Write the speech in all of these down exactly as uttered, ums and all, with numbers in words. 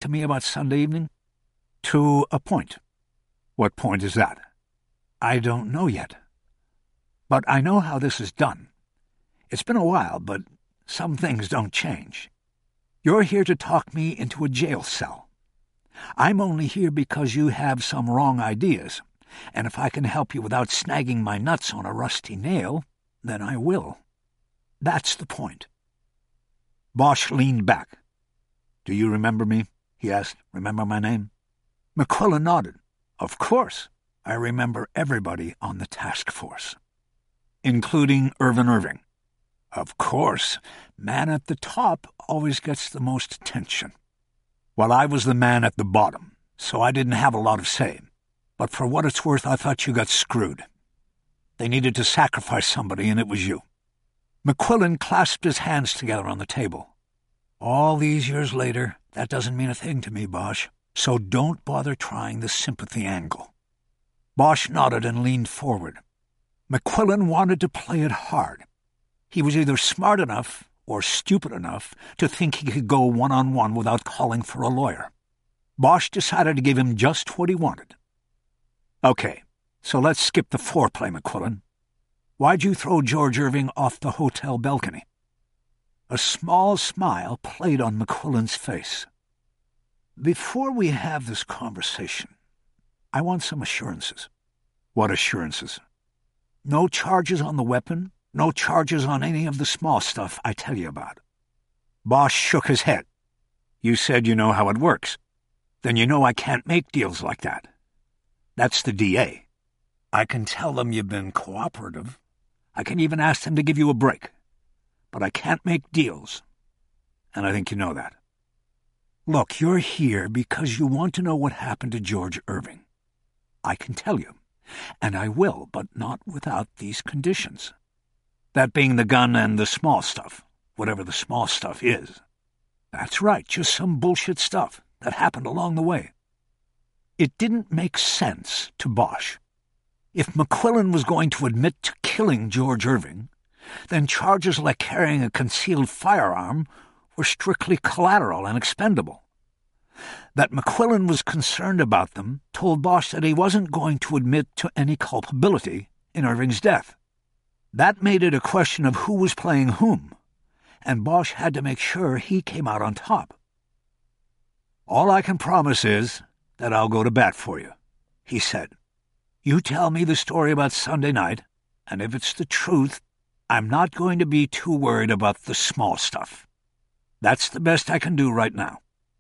to me about Sunday evening? To a point. What point is that? I don't know yet. But I know how this is done. It's been a while, but some things don't change. You're here to talk me into a jail cell. I'm only here because you have some wrong ideas, and if I can help you without snagging my nuts on a rusty nail, then I will. That's the point. Bosch leaned back. Do you remember me? He asked. Remember my name? McQuillan nodded. Of course. I remember everybody on the task force. Including Irvin Irving. Of course. Man at the top always gets the most attention. Well, I was the man at the bottom, so I didn't have a lot of say. But for what it's worth, I thought you got screwed. They needed to sacrifice somebody, and it was you. McQuillan clasped his hands together on the table. All these years later, that doesn't mean a thing to me, Bosch, so don't bother trying the sympathy angle. Bosch nodded and leaned forward. McQuillan wanted to play it hard. He was either smart enough or stupid enough to think he could go one-on-one without calling for a lawyer. Bosch decided to give him just what he wanted. Okay, so let's skip the foreplay, McQuillan. Why'd you throw George Irving off the hotel balcony? A small smile played on McQuillan's face. Before we have this conversation, I want some assurances. What assurances? No charges on the weapon, no charges on any of the small stuff I tell you about. Bosch shook his head. You said you know how it works. Then you know I can't make deals like that. That's the D A. I can tell them you've been cooperative. I can even ask them to give you a break. But I can't make deals. And I think you know that. Look, you're here because you want to know what happened to George Irving. I can tell you, and I will, but not without these conditions. That being the gun and the small stuff, whatever the small stuff is. That's right, just some bullshit stuff that happened along the way. It didn't make sense to Bosch. If McQuillan was going to admit to killing George Irving, then charges like carrying a concealed firearm were strictly collateral and expendable. That McQuillan was concerned about them told Bosch that he wasn't going to admit to any culpability in Irving's death. That made it a question of who was playing whom, and Bosch had to make sure he came out on top. All I can promise is that I'll go to bat for you, he said. You tell me the story about Sunday night, and if it's the truth, I'm not going to be too worried about the small stuff. That's the best I can do right now.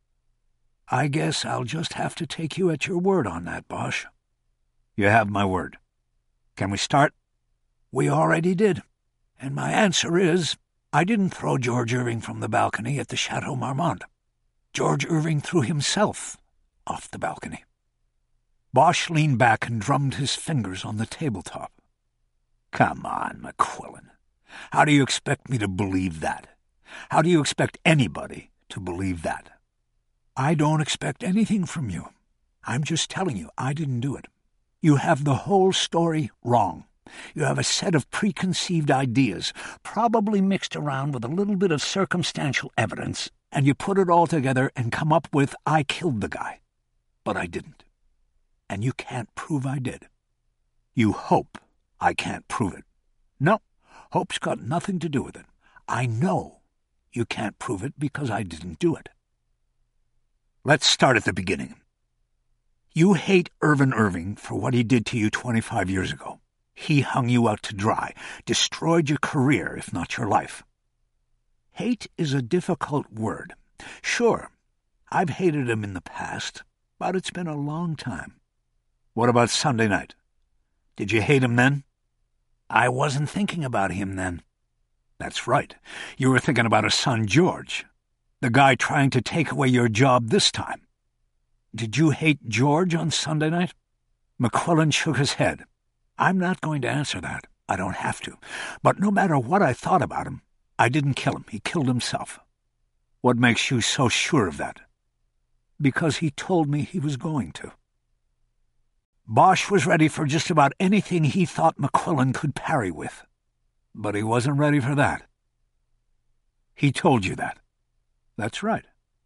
I guess I'll just have to take you at your word on that, Bosch. You have my word. Can we start? We already did, and my answer is, I didn't throw George Irving from the balcony at the Chateau Marmont. George Irving threw himself off the balcony. Bosch leaned back and drummed his fingers on the tabletop. Come on, McQuillan. How do you expect me to believe that? How do you expect anybody to believe that? I don't expect anything from you. I'm just telling you I didn't do it. You have the whole story wrong. You have a set of preconceived ideas, probably mixed around with a little bit of circumstantial evidence, and you put it all together and come up with, I killed the guy. But I didn't. And you can't prove I did. You hope I can't prove it. No, hope's got nothing to do with it. I know you can't prove it because I didn't do it. Let's start at the beginning. You hate Irvin Irving for what he did to you twenty-five years ago. He hung you out to dry, destroyed your career, if not your life. Hate is a difficult word. Sure, I've hated him in the past, but it's been a long time. What about Sunday night? Did you hate him then? I wasn't thinking about him then. That's right. You were thinking about his son George, the guy trying to take away your job this time. Did you hate George on Sunday night? McQuillan shook his head. I'm not going to answer that. I don't have to. But no matter what I thought about him, I didn't kill him. He killed himself. What makes you so sure of that? Because he told me he was going to. Bosch was ready for just about anything he thought McQuillan could parry with. But he wasn't ready for that. He told you that. That's right.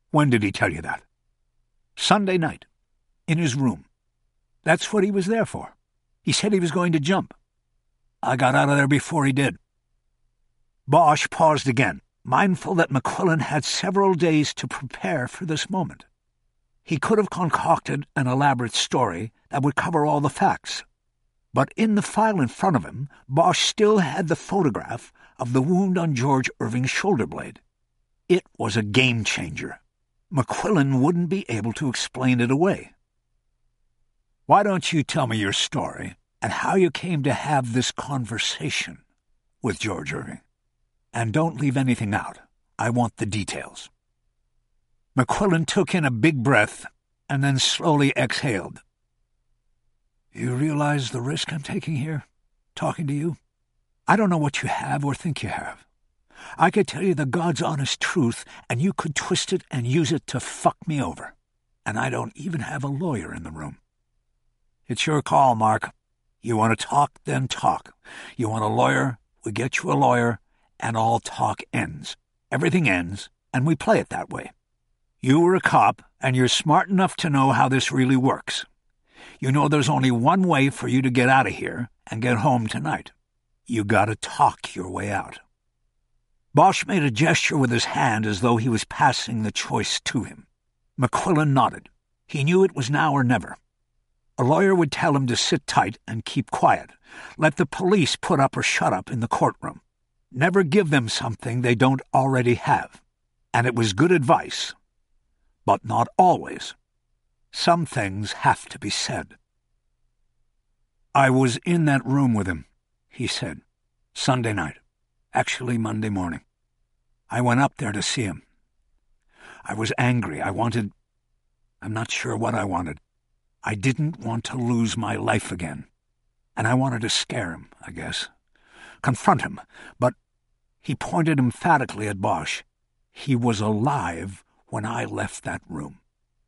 When did he tell you that? Sunday night. In his room. That's what he was there for. He said he was going to jump. I got out of there before he did. Bosch paused again, mindful that McQuillan had several days to prepare for this moment. He could have concocted an elaborate story that would cover all the facts. But in the file in front of him, Bosch still had the photograph of the wound on George Irving's shoulder blade. It was a game-changer. McQuillan wouldn't be able to explain it away. Why don't you tell me your story and how you came to have this conversation with George Irving? And don't leave anything out. I want the details. McQuillan took in a big breath and then slowly exhaled. You realize the risk I'm taking here, talking to you? I don't know what you have or think you have. I could tell you the God's honest truth, and you could twist it and use it to fuck me over. And I don't even have a lawyer in the room. It's your call, Mark. You want to talk, then talk. You want a lawyer, we get you a lawyer, and all talk ends. Everything ends, and we play it that way. You were a cop, and you're smart enough to know how this really works. You know there's only one way for you to get out of here and get home tonight. You gotta talk your way out. Bosch made a gesture with his hand as though he was passing the choice to him. McQuillan nodded. He knew it was now or never. A lawyer would tell him to sit tight and keep quiet. Let the police put up or shut up in the courtroom. Never give them something they don't already have. And it was good advice. But not always. Some things have to be said. I was in that room with him, he said, Sunday night. Actually, Monday morning. I went up there to see him. I was angry. I wanted... I'm not sure what I wanted. I didn't want to lose my life again. And I wanted to scare him, I guess. Confront him. But he pointed emphatically at Bosch. He was alive when I left that room.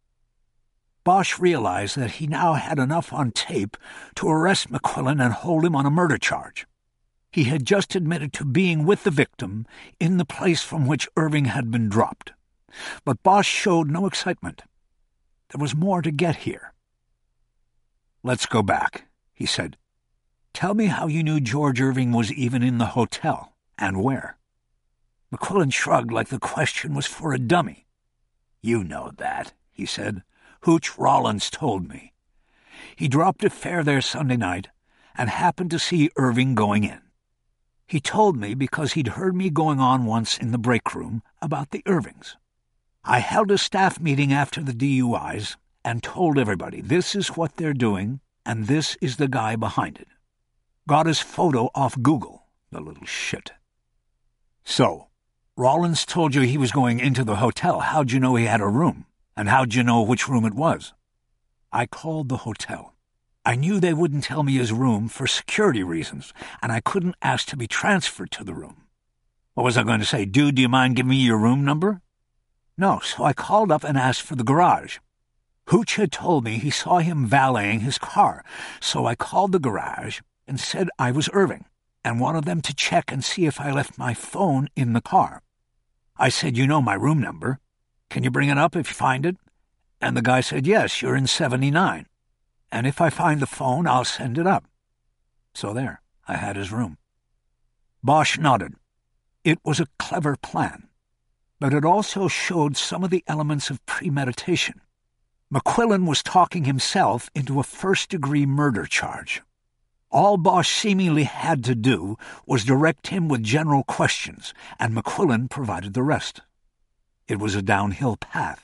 Bosch realized that he now had enough on tape to arrest McQuillan and hold him on a murder charge. He had just admitted to being with the victim in the place from which Irving had been dropped. But Bosch showed no excitement. There was more to get here. Let's go back, he said. Tell me how you knew George Irving was even in the hotel, and where. McQuillan shrugged like the question was for a dummy. You know that, he said. Hooch Rollins told me. He dropped a fare there Sunday night and happened to see Irving going in. He told me because he'd heard me going on once in the break room about the Irvings. I held a staff meeting after the D U Is and told everybody this is what they're doing and this is the guy behind it. Got his photo off Google, the little shit. So, Rollins told you he was going into the hotel. How'd you know he had a room? And how'd you know which room it was? I called the hotel. I knew they wouldn't tell me his room for security reasons, and I couldn't ask to be transferred to the room. What was I going to say? Dude, do you mind giving me your room number? No, so I called up and asked for the garage. Hooch had told me he saw him valeting his car, so I called the garage and said I was Irving and wanted them to check and see if I left my phone in the car. I said, you know my room number. Can you bring it up if you find it? And the guy said, yes, you're in seventy-nine. And if I find the phone, I'll send it up. So there, I had his room. Bosch nodded. It was a clever plan, but it also showed some of the elements of premeditation. McQuillan was talking himself into a first-degree murder charge. All Bosch seemingly had to do was direct him with general questions, and McQuillan provided the rest. It was a downhill path.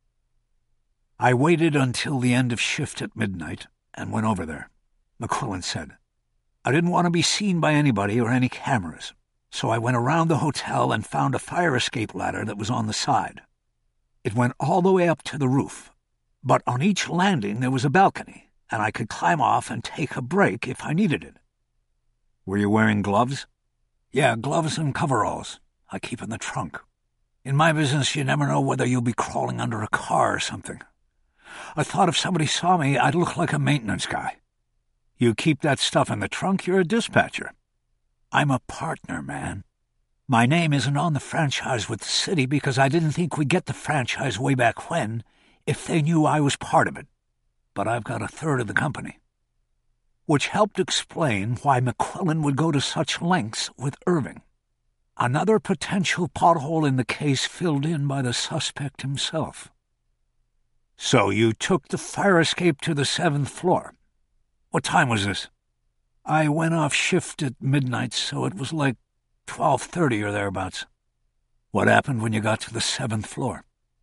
I waited until the end of shift at midnight and went over there, McQuillan said. I didn't want to be seen by anybody or any cameras, so I went around the hotel and found a fire escape ladder that was on the side. It went all the way up to the roof, but on each landing there was a balcony, and I could climb off and take a break if I needed it. Were you wearing gloves? Yeah, gloves and coveralls. I keep in the trunk. In my business, you never know whether you'll be crawling under a car or something. I thought if somebody saw me, I'd look like a maintenance guy. You keep that stuff in the trunk, you're a dispatcher. I'm a partner, man. My name isn't on the franchise with the city because I didn't think we'd get the franchise way back when if they knew I was part of it. But I've got a third of the company. Which helped explain why McQuillan would go to such lengths with Irving. Another potential pothole in the case filled in by the suspect himself. So you took the fire escape to the seventh floor. What time was this? I went off shift at midnight, so it was like twelve thirty or thereabouts. What happened when you got to the seventh floor?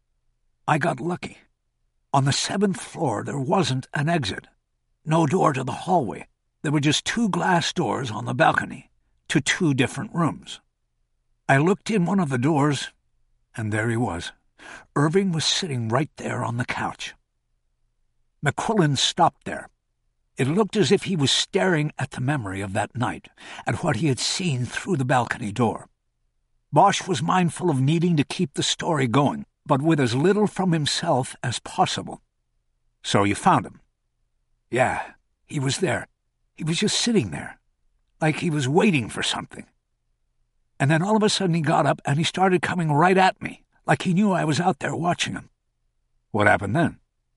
I got lucky. On the seventh floor, there wasn't an exit. No door to the hallway. There were just two glass doors on the balcony to two different rooms. I looked in one of the doors, and there he was. Irving was sitting right there on the couch. McQuillan stopped there. It looked as if he was staring at the memory of that night, at what he had seen through the balcony door. Bosch was mindful of needing to keep the story going, but with as little from himself as possible. So you found him. Yeah, he was there. He was just sitting there, like he was waiting for something. And then all of a sudden he got up and he started coming right at me, like he knew I was out there watching him. What happened then?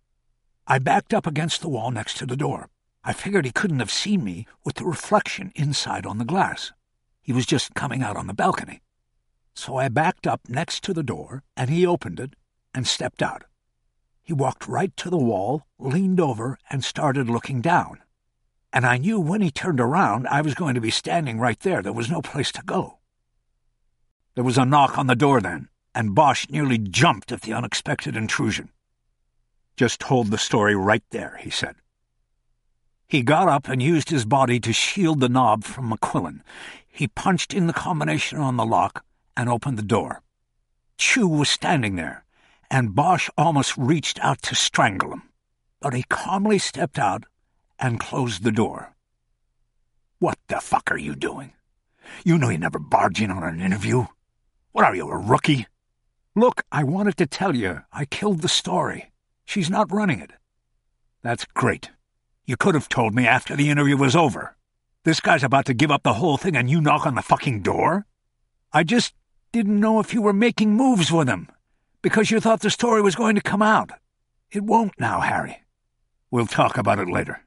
I backed up against the wall next to the door. I figured he couldn't have seen me with the reflection inside on the glass. He was just coming out on the balcony. So I backed up next to the door, and he opened it and stepped out. He walked right to the wall, leaned over, and started looking down. And I knew when he turned around I was going to be standing right there. There was no place to go. There was a knock on the door then, and Bosch nearly jumped at the unexpected intrusion. Just hold the story right there, he said. He got up and used his body to shield the knob from McQuillan. He punched in the combination on the lock and opened the door. Chu was standing there, and Bosch almost reached out to strangle him, but he calmly stepped out and closed the door. What the fuck are you doing? You know you never barge in on an interview. What are you, a rookie? Look, I wanted to tell you, I killed the story. She's not running it. That's great. You could have told me after the interview was over. This guy's about to give up the whole thing and you knock on the fucking door? I just didn't know if you were making moves with him, because you thought the story was going to come out. It won't now, Harry. We'll talk about it later.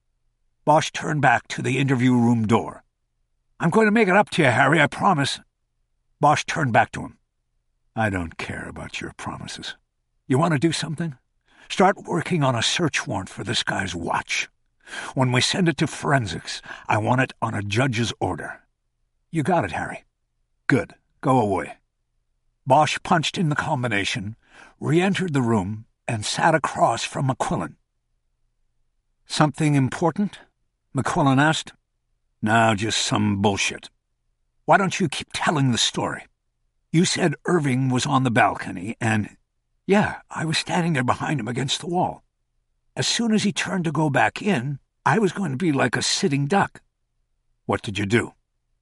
Bosch turned back to the interview room door. I'm going to make it up to you, Harry, I promise. Bosch turned back to him. I don't care about your promises. You want to do something? Start working on a search warrant for this guy's watch. When we send it to forensics, I want it on a judge's order. You got it, Harry. Good. Go away. Bosch punched in the combination, re-entered the room, and sat across from McQuillan. Something important? McQuillan asked. No, just some bullshit. Why don't you keep telling the story? You said Irving was on the balcony, and... Yeah, I was standing there behind him against the wall. As soon as he turned to go back in, I was going to be like a sitting duck. What did you do?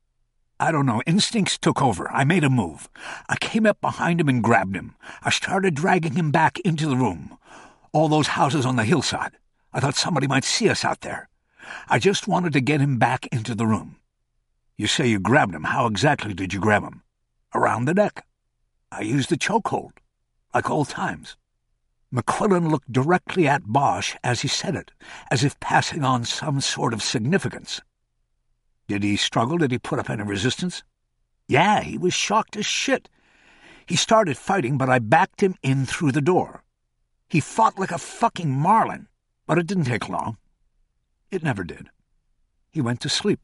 I don't know. Instincts took over. I made a move. I came up behind him and grabbed him. I started dragging him back into the room. All those houses on the hillside. I thought somebody might see us out there. I just wanted to get him back into the room. You say you grabbed him. How exactly did you grab him? Around the neck. I used the chokehold. Like old times. McQuillan looked directly at Bosch as he said it, as if passing on some sort of significance. Did he struggle? Did he put up any resistance? Yeah, he was shocked as shit. He started fighting, but I backed him in through the door. He fought like a fucking marlin, but it didn't take long. It never did. He went to sleep.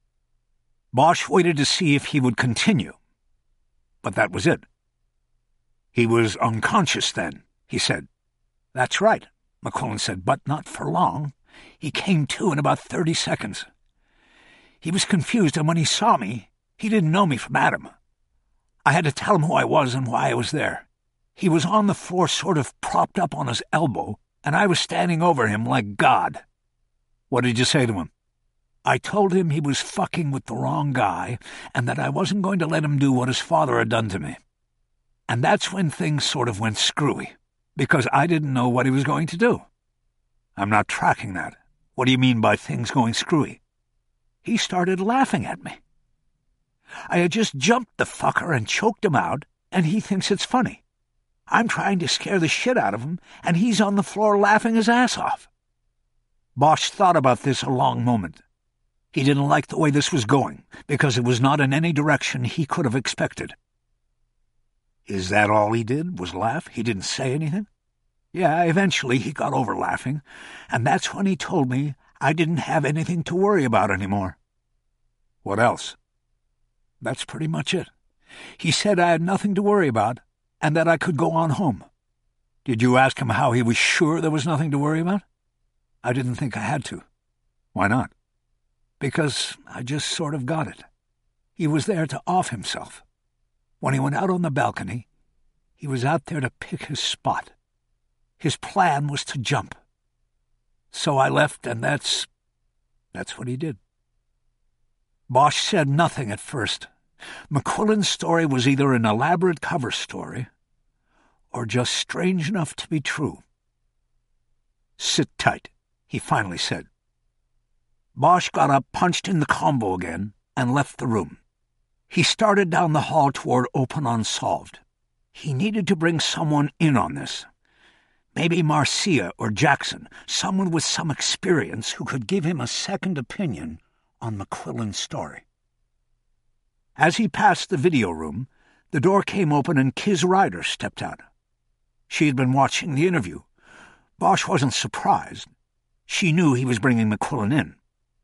Bosch waited to see if he would continue, but that was it. He was unconscious then, he said. That's right, McQuillan said, but not for long. He came to in about thirty seconds. He was confused, and when he saw me, he didn't know me from Adam. I had to tell him who I was and why I was there. He was on the floor sort of propped up on his elbow, and I was standing over him like God. What did you say to him? I told him he was fucking with the wrong guy, and that I wasn't going to let him do what his father had done to me. And that's when things sort of went screwy, because I didn't know what he was going to do. I'm not tracking that. What do you mean by things going screwy? He started laughing at me. I had just jumped the fucker and choked him out, and he thinks it's funny. I'm trying to scare the shit out of him, and he's on the floor laughing his ass off." Bosch thought about this a long moment. He didn't like the way this was going, because it was not in any direction he could have expected. "Is that all he did, was laugh? He didn't say anything?" "Yeah, eventually he got over laughing, and that's when he told me I didn't have anything to worry about anymore." "What else?" "That's pretty much it. He said I had nothing to worry about, and that I could go on home." "Did you ask him how he was sure there was nothing to worry about?" "I didn't think I had to." "Why not?" "Because I just sort of got it. He was there to off himself. When he went out on the balcony, he was out there to pick his spot. His plan was to jump. So I left, and that's... that's what he did." Bosch said nothing at first. McQuillan's story was either an elaborate cover story or just strange enough to be true. "Sit tight," he finally said. Bosch got up, punched in the combo again, and left the room. He started down the hall toward Open Unsolved. He needed to bring someone in on this. Maybe Marcia or Jackson, someone with some experience who could give him a second opinion on McQuillan's story. As he passed the video room, the door came open and Kiz Ryder stepped out. She had been watching the interview. Bosch wasn't surprised. She knew he was bringing McQuillan in.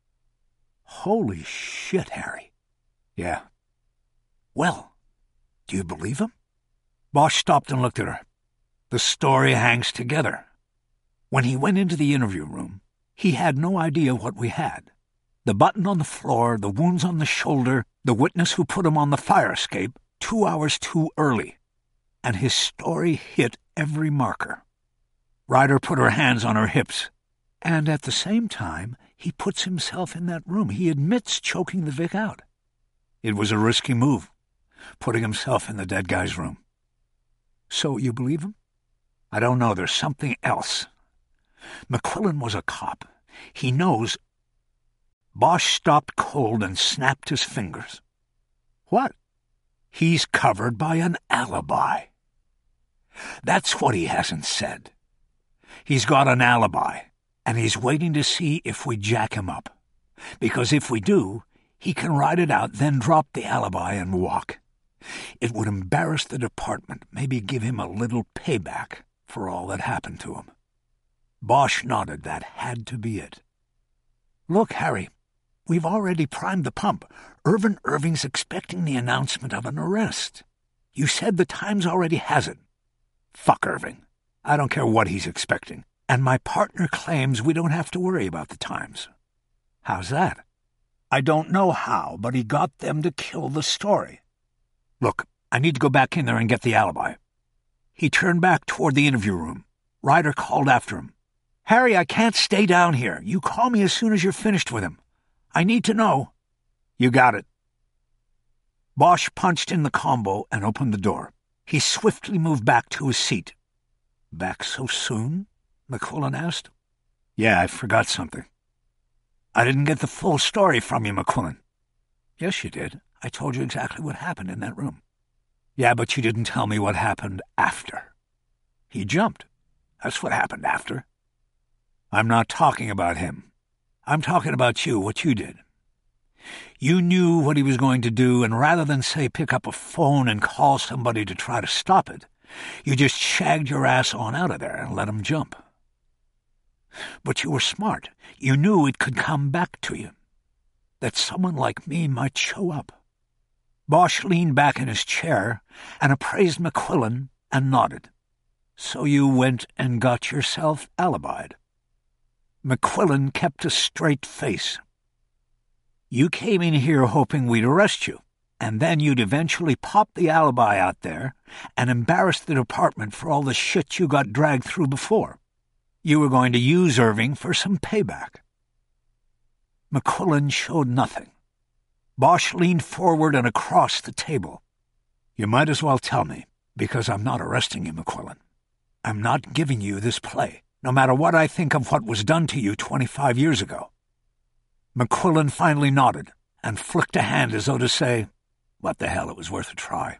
"Holy shit, Harry." "Yeah." "Well, do you believe him?" Bosch stopped and looked at her. "The story hangs together. When he went into the interview room, he had no idea what we had. The button on the floor, the wounds on the shoulder, the witness who put him on the fire escape two hours too early. And his story hit every marker." Ryder put her hands on her hips. "And at the same time, he puts himself in that room. He admits choking the Vic out. It was a risky move, putting himself in the dead guy's room." "So you believe him?" "I don't know. There's something else. McQuillan was a cop. He knows—" Bosch stopped cold and snapped his fingers. "What?" "He's covered by an alibi. That's what he hasn't said. He's got an alibi, and he's waiting to see if we jack him up. Because if we do, he can ride it out, then drop the alibi and walk. It would embarrass the department, maybe give him a little payback for all that happened to him." Bosch nodded. That had to be it. "Look, Harry, we've already primed the pump. Irvin Irving's expecting the announcement of an arrest. You said the Times already has it." "Fuck Irving. I don't care what he's expecting. And my partner claims we don't have to worry about the Times." "How's that?" "I don't know how, but he got them to kill the story. Look, I need to go back in there and get the alibi." He turned back toward the interview room. Ryder called after him. "Harry, I can't stay down here. You call me as soon as you're finished with him. I need to know." "You got it." Bosch punched in the combo and opened the door. He swiftly moved back to his seat. "Back so soon?" McQuillan asked. "Yeah, I forgot something." "I didn't get the full story from you, McQuillan." "Yes, you did. I told you exactly what happened in that room." "Yeah, but you didn't tell me what happened after." "He jumped. That's what happened after." "I'm not talking about him. I'm talking about you, what you did. You knew what he was going to do, and rather than, say, pick up a phone and call somebody to try to stop it, you just shagged your ass on out of there and let him jump. But you were smart. You knew it could come back to you, that someone like me might show up." Bosch leaned back in his chair and appraised McQuillan and nodded. "So you went and got yourself alibied?" McQuillan kept a straight face. "You came in here hoping we'd arrest you, and then you'd eventually pop the alibi out there and embarrass the department for all the shit you got dragged through before. You were going to use Irving for some payback." McQuillan showed nothing. Bosch leaned forward and across the table. "You might as well tell me, because I'm not arresting you, McQuillan. I'm not giving you this play, no matter what I think of what was done to you twenty-five years ago." McQuillan finally nodded and flicked a hand as though to say, What the hell, it was worth a try.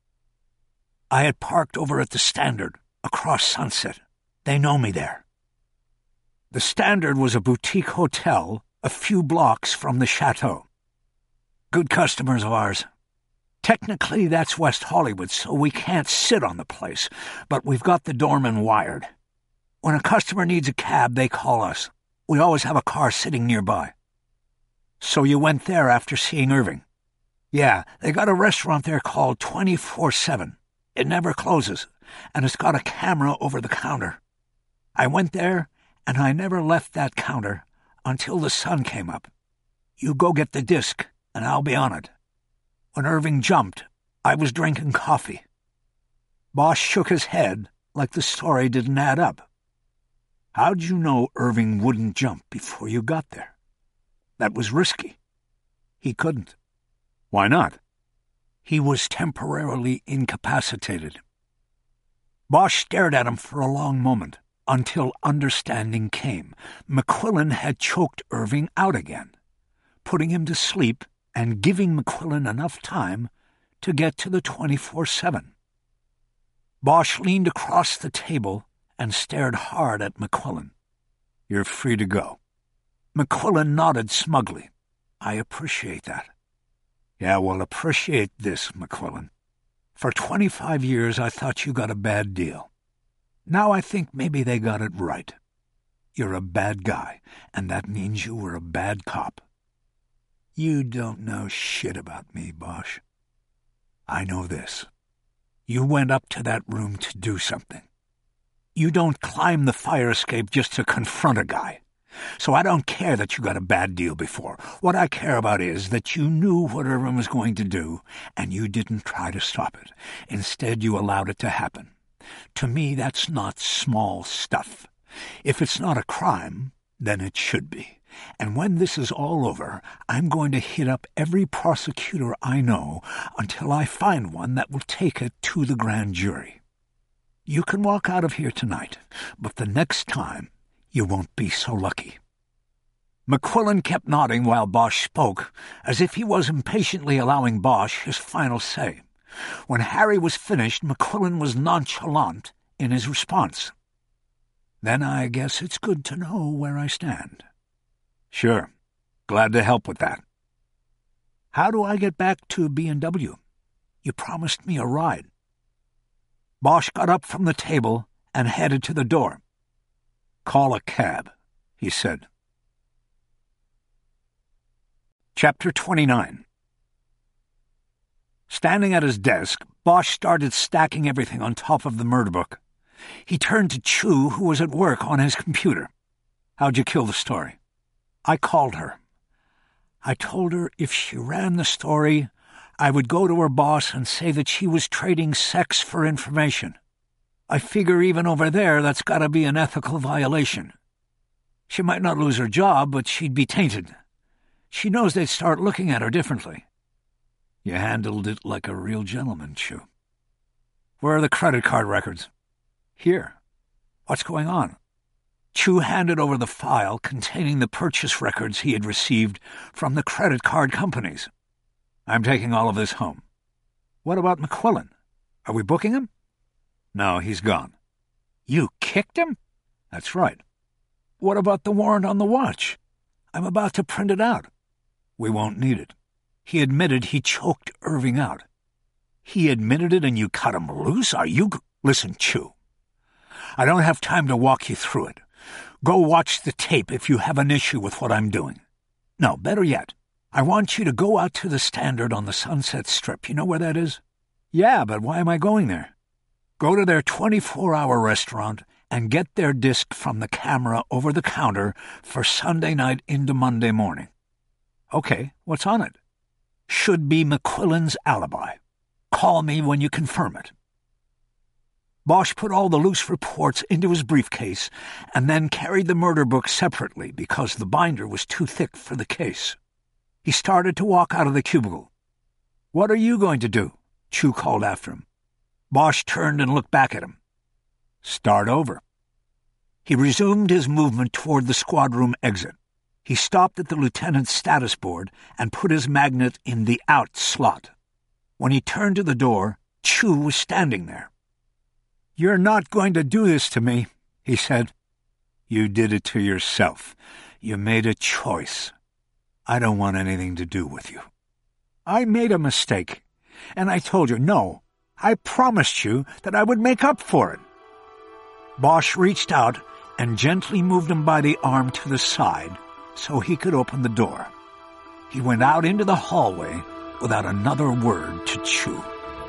I had parked over at the Standard, across Sunset. They know me there. The Standard was a boutique hotel a few blocks from the chateau. Good customers of ours. Technically, that's West Hollywood, so we can't sit on the place, but we've got the doorman wired. When a customer needs a cab, they call us. We always have a car sitting nearby. So you went there after seeing Irving? Yeah, they got a restaurant there called twenty-four seven. It never closes, and it's got a camera over the counter. I went there, and I never left that counter until the sun came up. You go get the disc, and I'll be on it. When Irving jumped, I was drinking coffee. Bosch shook his head like the story didn't add up. How'd you know Irving wouldn't jump before you got there? That was risky. He couldn't. Why not? He was temporarily incapacitated. Bosch stared at him for a long moment, until understanding came. McQuillan had choked Irving out again, putting him to sleep and giving McQuillan enough time to get to the twenty-four seven. Bosch leaned across the table and stared hard at McQuillan. You're free to go. McQuillan nodded smugly. I appreciate that. Yeah, well, appreciate this, McQuillan. For twenty-five years I thought you got a bad deal. Now I think maybe they got it right. You're a bad guy, and that means you were a bad cop. You don't know shit about me, Bosch. I know this. You went up to that room to do something. You don't climb the fire escape just to confront a guy. So I don't care that you got a bad deal before. What I care about is that you knew what Irving was going to do, and you didn't try to stop it. Instead, you allowed it to happen. To me, that's not small stuff. If it's not a crime, then it should be. And when this is all over, I'm going to hit up every prosecutor I know until I find one that will take it to the grand jury. You can walk out of here tonight, but the next time you won't be so lucky. McQuillan kept nodding while Bosch spoke, as if he was impatiently allowing Bosch his final say. When Harry was finished, McQuillan was nonchalant in his response. Then I guess it's good to know where I stand. Sure. Glad to help with that. How do I get back to B and W? You promised me a ride. Bosch got up from the table and headed to the door. Call a cab, he said. Chapter twenty-nine. Standing at his desk, Bosch started stacking everything on top of the murder book. He turned to Chu, who was at work on his computer. How'd you kill the story? I called her. I told her if she ran the story, I would go to her boss and say that she was trading sex for information. I figure even over there that's got to be an ethical violation. She might not lose her job, but she'd be tainted. She knows they'd start looking at her differently. You handled it like a real gentleman, Chu. Where are the credit card records? Here. What's going on? Chu handed over the file containing the purchase records he had received from the credit card companies. I'm taking all of this home. What about McQuillan? Are we booking him? No, he's gone. You kicked him? That's right. What about the warrant on the watch? I'm about to print it out. We won't need it. He admitted he choked Irving out. He admitted it and you cut him loose? Are you... G- Listen, Chu. I don't have time to walk you through it. Go watch the tape if you have an issue with what I'm doing. No, better yet, I want you to go out to the Standard on the Sunset Strip. You know where that is? Yeah, but why am I going there? Go to their twenty-four hour restaurant and get their disc from the camera over the counter for Sunday night into Monday morning. Okay, what's on it? Should be McQuillan's alibi. Call me when you confirm it. Bosch put all the loose reports into his briefcase and then carried the murder book separately because the binder was too thick for the case. He started to walk out of the cubicle. What are you going to do? Chu called after him. Bosch turned and looked back at him. Start over. He resumed his movement toward the squad room exit. He stopped at the lieutenant's status board and put his magnet in the out slot. When he turned to the door, Chu was standing there. "You're not going to do this to me," he said. "You did it to yourself. You made a choice. I don't want anything to do with you. I made a mistake, and I told you, no, I promised you that I would make up for it." Bosch reached out and gently moved him by the arm to the side so he could open the door. He went out into the hallway without another word to Chu.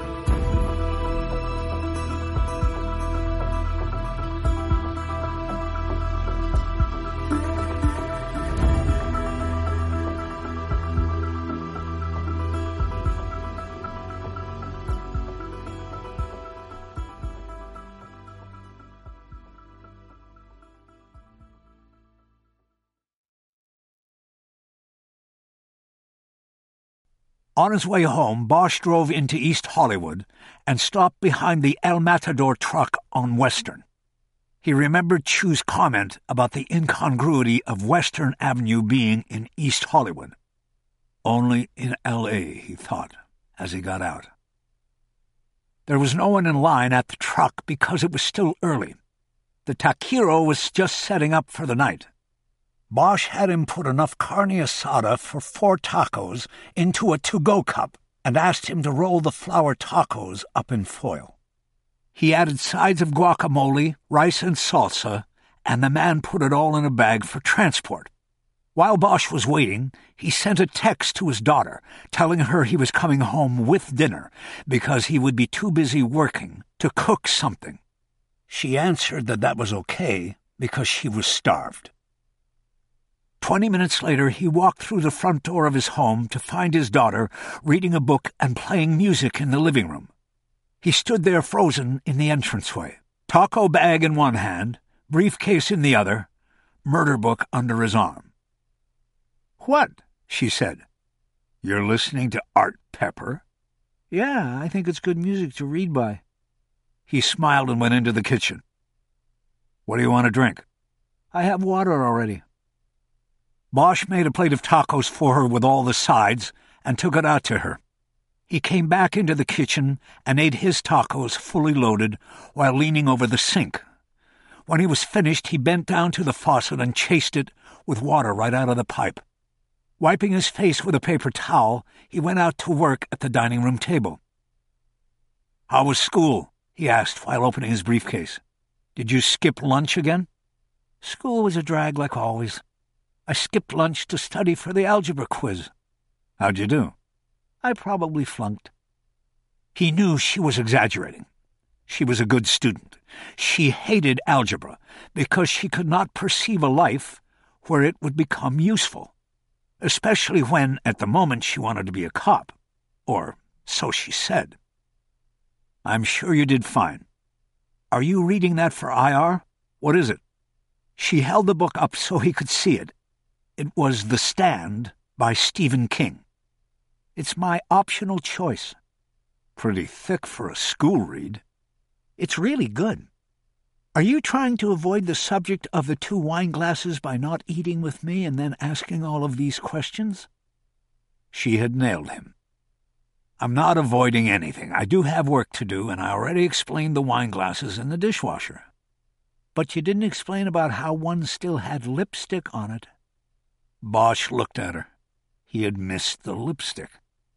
On his way home, Bosch drove into East Hollywood and stopped behind the El Matador truck on Western. He remembered Chu's comment about the incongruity of Western Avenue being in East Hollywood. Only in L A, he thought, as he got out. There was no one in line at the truck because it was still early. The taquero was just setting up for the night. Bosch had him put enough carne asada for four tacos into a to-go cup and asked him to roll the flour tacos up in foil. He added sides of guacamole, rice and salsa, and the man put it all in a bag for transport. While Bosch was waiting, he sent a text to his daughter, telling her he was coming home with dinner because he would be too busy working to cook something. She answered that that was okay because she was starved. Twenty minutes later, he walked through the front door of his home to find his daughter reading a book and playing music in the living room. He stood there frozen in the entranceway, taco bag in one hand, briefcase in the other, murder book under his arm. "What?" she said. "You're listening to Art Pepper?" "Yeah, I think it's good music to read by." He smiled and went into the kitchen. "What do you want to drink?" "I have water already." Bosch made a plate of tacos for her with all the sides and took it out to her. He came back into the kitchen and ate his tacos fully loaded while leaning over the sink. When he was finished, he bent down to the faucet and chased it with water right out of the pipe. Wiping his face with a paper towel, he went out to work at the dining room table. "How was school?" he asked while opening his briefcase. "Did you skip lunch again?" "School was a drag like always. I skipped lunch to study for the algebra quiz." "How'd you do?" "I probably flunked." He knew she was exaggerating. She was a good student. She hated algebra because she could not perceive a life where it would become useful, especially when, at the moment, she wanted to be a cop. Or so she said. "I'm sure you did fine. Are you reading that for I R? What is it?" She held the book up so he could see it. It was The Stand by Stephen King. "It's my optional choice." "Pretty thick for a school read." "It's really good." "Are you trying to avoid the subject of the two wine glasses by not eating with me and then asking all of these questions?" She had nailed him. "I'm not avoiding anything. I do have work to do, and I already explained the wine glasses in the dishwasher." "But you didn't explain about how one still had lipstick on it." Bosch looked at her. He had missed the lipstick.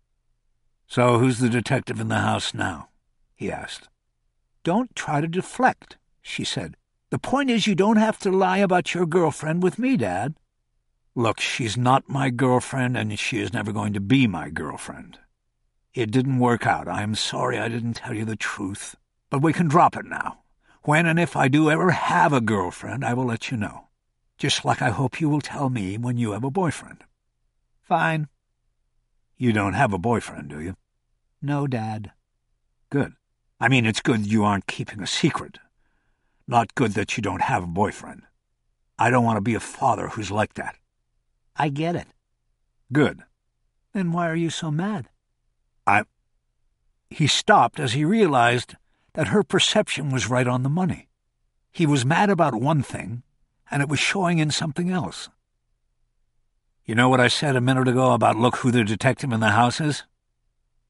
"So who's the detective in the house now?" he asked. "Don't try to deflect," she said. "The point is you don't have to lie about your girlfriend with me, Dad." "Look, she's not my girlfriend, and she is never going to be my girlfriend. It didn't work out. I am sorry I didn't tell you the truth. But we can drop it now. When and if I do ever have a girlfriend, I will let you know. Just like I hope you will tell me when you have a boyfriend." "Fine." "You don't have a boyfriend, do you?" "No, Dad." "Good. I mean, it's good you aren't keeping a secret. Not good that you don't have a boyfriend. I don't want to be a father who's like that." "I get it." "Good." "Then why are you so mad?" I... He stopped as he realized that her perception was right on the money. He was mad about one thing, and it was showing in something else. "You know what I said a minute ago about look who the detective in the house is?"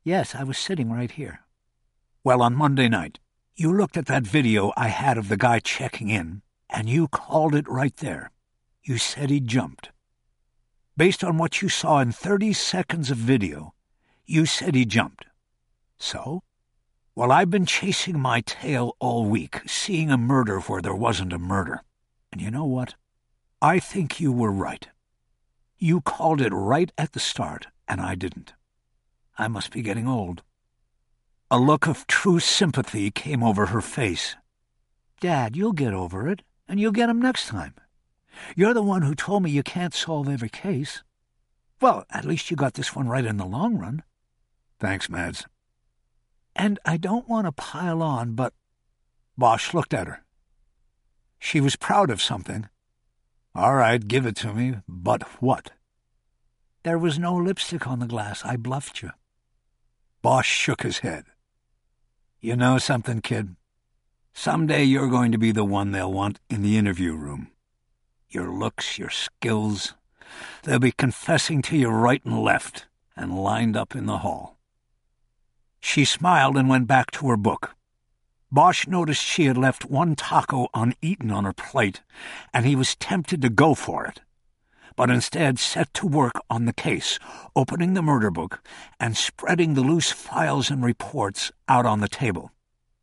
Yes, I was sitting right here. Well, on Monday night, you looked at that video I had of the guy checking in, and you called it right there. You said he jumped. Based on what you saw in thirty seconds of video, you said he jumped. So? Well, I've been chasing my tail all week, seeing a murder where there wasn't a murder. And you know what? I think you were right. You called it right at the start, and I didn't. I must be getting old. A look of true sympathy came over her face. Dad, you'll get over it, and you'll get him next time. You're the one who told me you can't solve every case. Well, at least you got this one right in the long run. Thanks, Mads. And I don't want to pile on, but... Bosch looked at her. She was proud of something. All right, give it to me, but what? There was no lipstick on the glass. I bluffed you. Bosch shook his head. You know something, kid? Someday you're going to be the one they'll want in the interview room. Your looks, your skills, they'll be confessing to you right and left and lined up in the hall. She smiled and went back to her book. Bosch noticed she had left one taco uneaten on her plate, and he was tempted to go for it, but instead set to work on the case, opening the murder book and spreading the loose files and reports out on the table.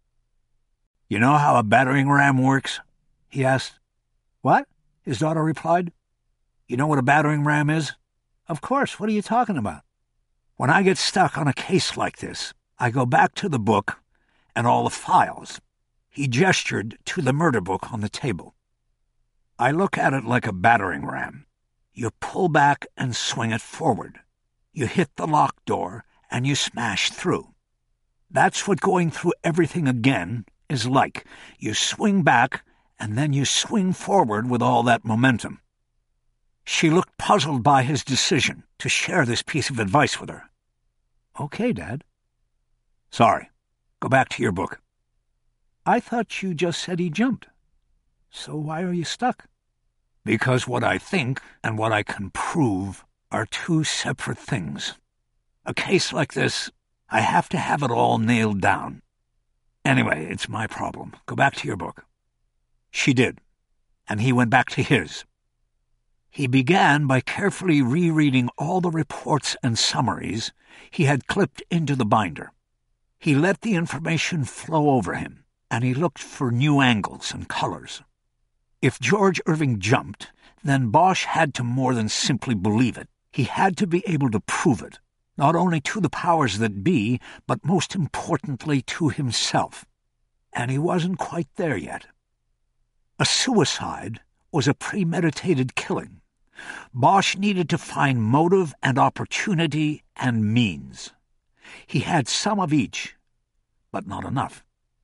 You know how a battering ram works? He asked. What? His daughter replied. You know what a battering ram is? Of course. What are you talking about? When I get stuck on a case like this, I go back to the book and all the files. He gestured to the murder book on the table. I look at it like a battering ram. You pull back and swing it forward. You hit the locked door and you smash through. That's what going through everything again is like. You swing back and then you swing forward with all that momentum. She looked puzzled by his decision to share this piece of advice with her. Okay, Dad. Sorry. Go back to your book. I thought you just said he jumped. So why are you stuck? Because what I think and what I can prove are two separate things. A case like this, I have to have it all nailed down. Anyway, it's my problem. Go back to your book. She did, and he went back to his. He began by carefully rereading all the reports and summaries he had clipped into the binder. He let the information flow over him, and he looked for new angles and colors. If George Irving jumped, then Bosch had to more than simply believe it. He had to be able to prove it, not only to the powers that be, but most importantly to himself. And he wasn't quite there yet. A suicide was a premeditated killing. Bosch needed to find motive and opportunity and means. He had some of each, but not enough.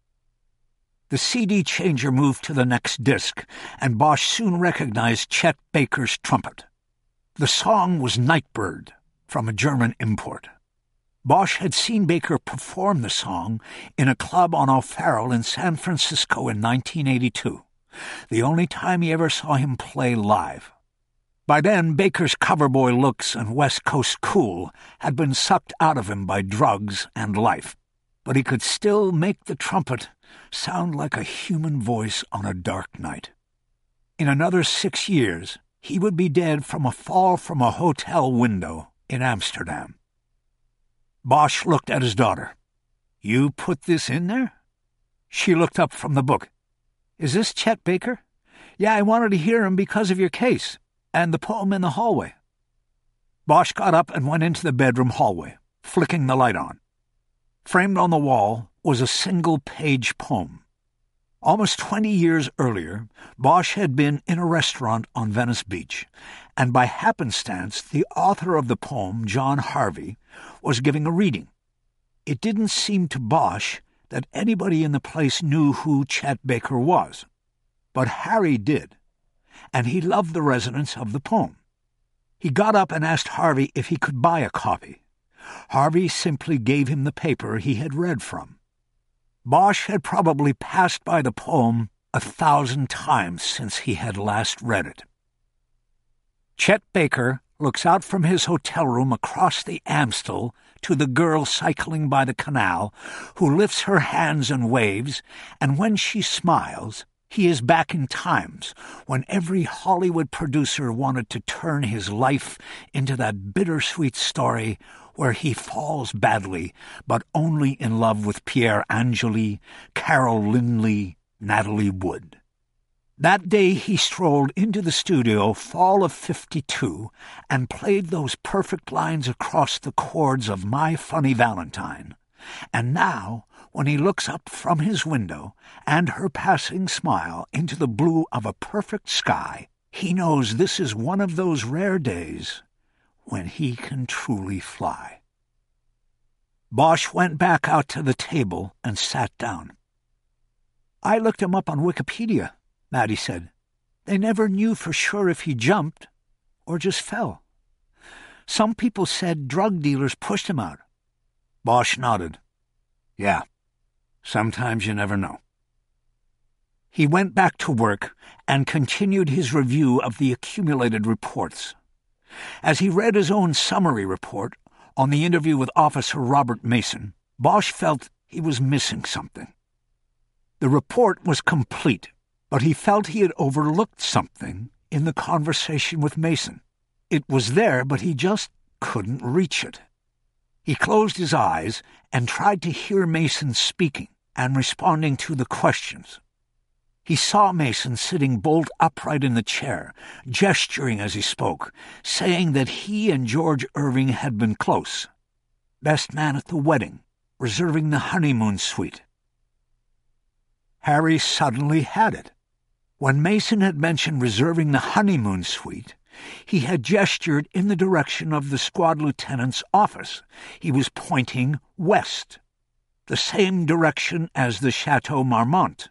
The C D changer moved to the next disc, and Bosch soon recognized Chet Baker's trumpet. The song was Nightbird, from a German import. Bosch had seen Baker perform the song in a club on O'Farrell in San Francisco in nineteen eighty-two, the only time he ever saw him play live. By then, Baker's coverboy looks and West Coast cool had been sucked out of him by drugs and life, but he could still make the trumpet sound like a human voice on a dark night. In another six years, he would be dead from a fall from a hotel window in Amsterdam. Bosch looked at his daughter. You put this in there? She looked up from the book. Is this Chet Baker? Yeah, I wanted to hear him because of your case and the poem in the hallway. Bosch got up and went into the bedroom hallway, flicking the light on. Framed on the wall was a single-page poem. Almost twenty years earlier, Bosch had been in a restaurant on Venice Beach, and by happenstance the author of the poem, John Harvey, was giving a reading. It didn't seem to Bosch that anybody in the place knew who Chet Baker was, but Harry did, and he loved the resonance of the poem. He got up and asked Harvey if he could buy a copy. Harvey simply gave him the paper he had read from. Bosch had probably passed by the poem a thousand times since he had last read it. Chet Baker looks out from his hotel room across the Amstel to the girl cycling by the canal, who lifts her hands and waves, and when she smiles, he is back in times when every Hollywood producer wanted to turn his life into that bittersweet story where he falls badly, but only in love with Pierre Angeli, Carol Lindley, Natalie Wood. That day he strolled into the studio, fall of fifty-two, and played those perfect lines across the chords of My Funny Valentine. And now, when he looks up from his window and her passing smile into the blue of a perfect sky, he knows this is one of those rare days when he can truly fly. Bosch went back out to the table and sat down. "I looked him up on Wikipedia," Maddie said. "They never knew for sure if he jumped or just fell. Some people said drug dealers pushed him out." Bosch nodded. "Yeah, sometimes you never know." He went back to work and continued his review of the accumulated reports. As he read his own summary report on the interview with Officer Robert Mason, Bosch felt he was missing something. The report was complete, but he felt he had overlooked something in the conversation with Mason. It was there, but he just couldn't reach it. He closed his eyes and tried to hear Mason speaking and responding to the questions. He saw Mason sitting bolt upright in the chair, gesturing as he spoke, saying that he and George Irving had been close. Best man at the wedding, reserving the honeymoon suite. Harry suddenly had it. When Mason had mentioned reserving the honeymoon suite, he had gestured in the direction of the squad lieutenant's office. He was pointing west, the same direction as the Chateau Marmont.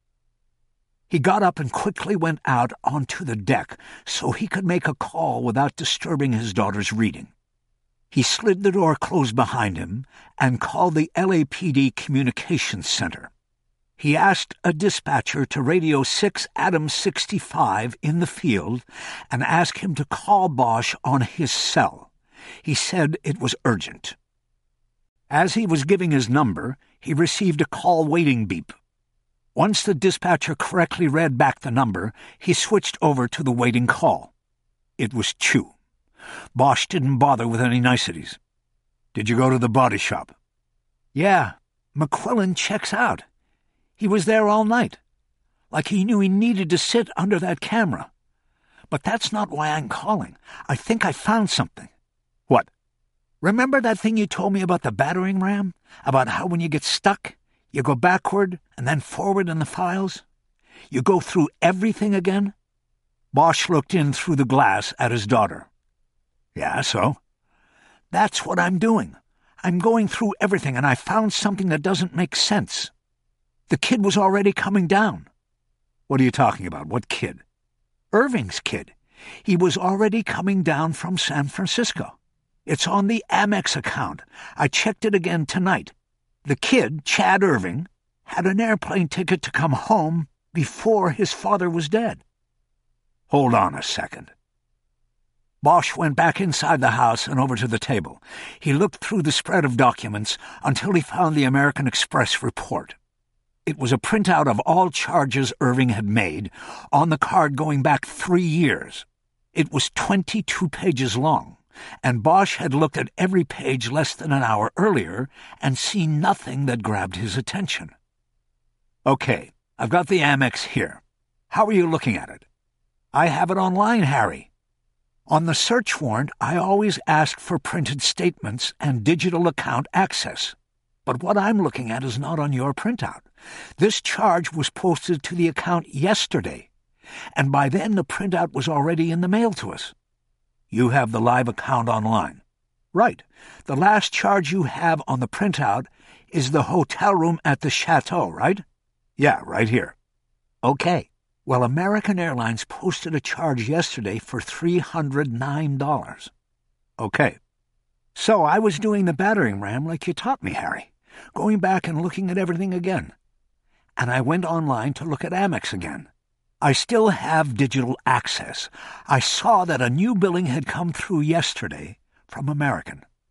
He got up and quickly went out onto the deck so he could make a call without disturbing his daughter's reading. He slid the door closed behind him and called the L A P D Communications Center. He asked a dispatcher to radio six Adam sixty-five in the field and asked him to call Bosch on his cell. He said it was urgent. As he was giving his number, he received a call waiting beep. Once the dispatcher correctly read back the number, he switched over to the waiting call. It was Chu. Bosch didn't bother with any niceties. "Did you go to the body shop?" "Yeah, McQuillan checks out. He was there all night, like he knew he needed to sit under that camera. But that's not why I'm calling. I think I found something." "What?" "Remember that thing you told me about the battering ram? About how when you get stuck, you go backward and then forward in the files? You go through everything again?" Bosch looked in through the glass at his daughter. "Yeah, so?" "That's what I'm doing. I'm going through everything, and I found something that doesn't make sense. The kid was already coming down." "What are you talking about? What kid?" "Irving's kid. He was already coming down from San Francisco. It's on the Amex account. I checked it again tonight. The kid, Chad Irving, had an airplane ticket to come home before his father was dead." "Hold on a second." Bosch went back inside the house and over to the table. He looked through the spread of documents until he found the American Express report. It was a printout of all charges Irving had made, on the card going back three years. It was twenty-two pages long, and Bosch had looked at every page less than an hour earlier and seen nothing that grabbed his attention. "Okay, I've got the Amex here. How are you looking at it?" "I have it online, Harry. On the search warrant, I always ask for printed statements and digital account access. But what I'm looking at is not on your printout. This charge was posted to the account yesterday, and by then the printout was already in the mail to us." "You have the live account online?" "Right. The last charge you have on the printout is the hotel room at the Chateau, right?" "Yeah, right here." "Okay. Well, American Airlines posted a charge yesterday for three hundred nine dollars. "Okay. So I was doing the battering ram like you taught me, Harry, going back and looking at everything again. And I went online to look at Amex again. I still have digital access. I saw that a new billing had come through yesterday from American."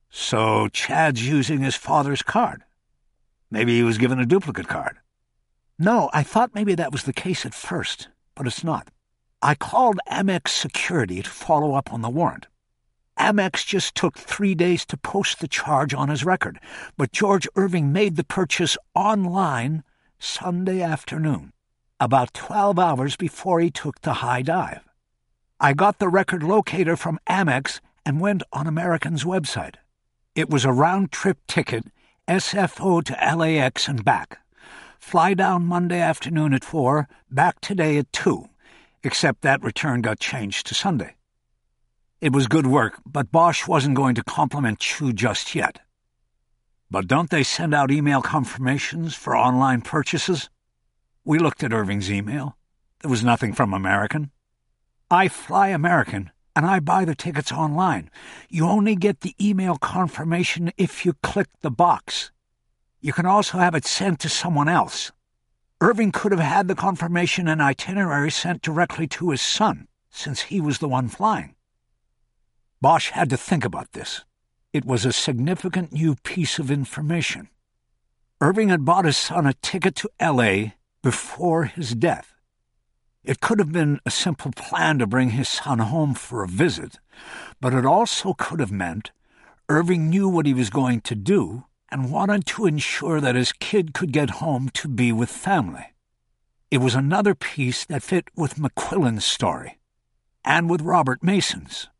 So Chad's using his father's card. Maybe he was given a duplicate card. No, I thought maybe that was the case at first, but it's not. I called Amex Security to follow up on the warrant. Amex just took three days to post the charge on his record, but George Irving made the purchase online Sunday afternoon, about twelve hours before he took the high dive. I got the record locator from Amex and went on American's website. It was a round-trip ticket, S F O to L A X and back. Fly down Monday afternoon at four, back today at two, except that return got changed to Sunday. It was good work, but Bosch wasn't going to compliment Chu just yet. But don't they send out email confirmations for online purchases? We looked at Irving's email. There was nothing from American. I fly American, and I buy the tickets online. You only get the email confirmation if you click the box. You can also have it sent to someone else. Irving could have had the confirmation and itinerary sent directly to his son, since he was the one flying. Bosch had to think about this. It was a significant new piece of information. Irving had bought his son a ticket to L A before his death. It could have been a simple plan to bring his son home for a visit, but it also could have meant Irving knew what he was going to do and wanted to ensure that his kid could get home to be with family. It was another piece that fit with McQuillan's story, and with Robert Mason's.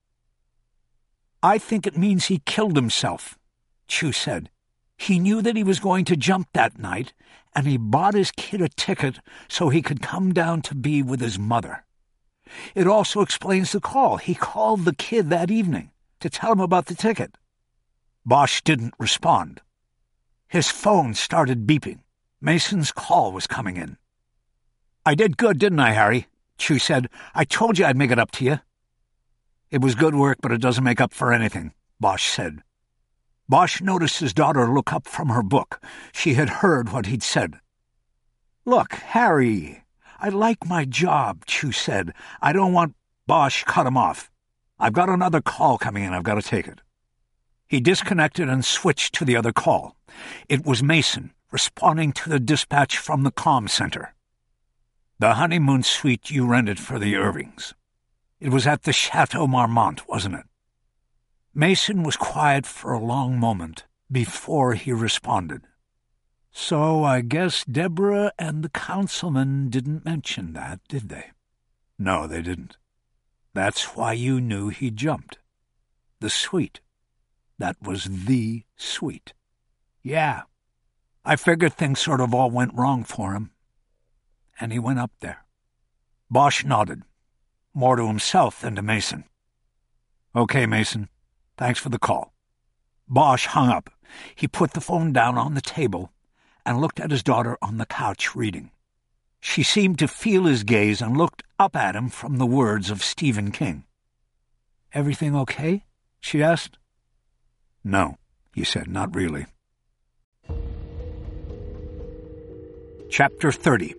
I think it means he killed himself, Chu said. He knew that he was going to jump that night, and he bought his kid a ticket so he could come down to be with his mother. It also explains the call. He called the kid that evening to tell him about the ticket. Bosch didn't respond. His phone started beeping. Mason's call was coming in. I did good, didn't I, Harry? Chu said. I told you I'd make it up to you. It was good work, but it doesn't make up for anything, Bosch said. Bosch noticed his daughter look up from her book. She had heard what he'd said. Look, Harry, I like my job, Chu said. I don't want... Bosch cut him off. I've got another call coming in. I've got to take it. He disconnected and switched to the other call. It was Mason, responding to the dispatch from the comm center. The honeymoon suite you rented for the Irvings. It was at the Chateau Marmont, wasn't it? Mason was quiet for a long moment before he responded. So I guess Deborah and the councilman didn't mention that, did they? No, they didn't. That's why you knew he jumped. The suite. That was the suite. Yeah. I figured things sort of all went wrong for him. And he went up there. Bosch nodded, more to himself than to Mason. Okay, Mason. Thanks for the call. Bosch hung up. He put the phone down on the table and looked at his daughter on the couch reading. She seemed to feel his gaze and looked up at him from the words of Stephen King. Everything okay? She asked. No, he said, not really. Chapter thirty.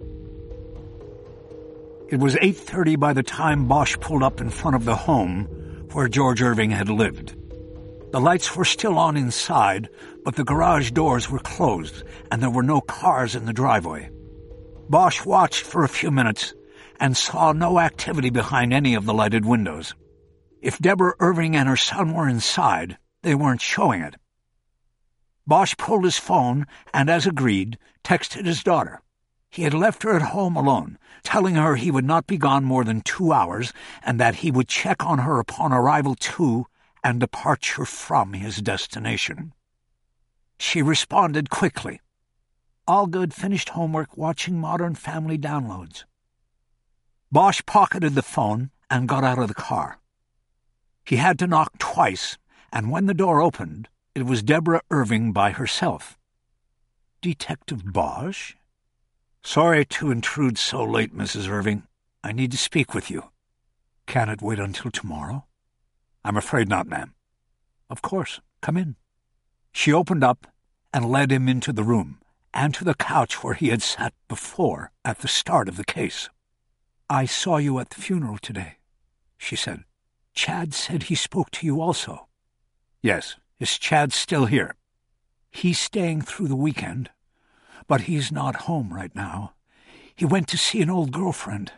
It was eight thirty by the time Bosch pulled up in front of the home where George Irving had lived. The lights were still on inside, but the garage doors were closed, and there were no cars in the driveway. Bosch watched for a few minutes and saw no activity behind any of the lighted windows. If Deborah Irving and her son were inside, they weren't showing it. Bosch pulled his phone and, as agreed, texted his daughter. He had left her at home alone, telling her he would not be gone more than two hours and that he would check on her upon arrival to and departure from his destination. She responded quickly. All good, finished homework, watching Modern Family downloads. Bosch pocketed the phone and got out of the car. He had to knock twice, and when the door opened, it was Deborah Irving by herself. Detective Bosch? Sorry to intrude so late, Missus Irving. I need to speak with you. Can it wait until tomorrow? I'm afraid not, ma'am. Of course. Come in. She opened up and led him into the room, and to the couch where he had sat before at the start of the case. I saw you at the funeral today, she said. Chad said he spoke to you also. Yes, Is Chad still here? He's staying through the weekend, but he's not home right now. He went to see an old girlfriend.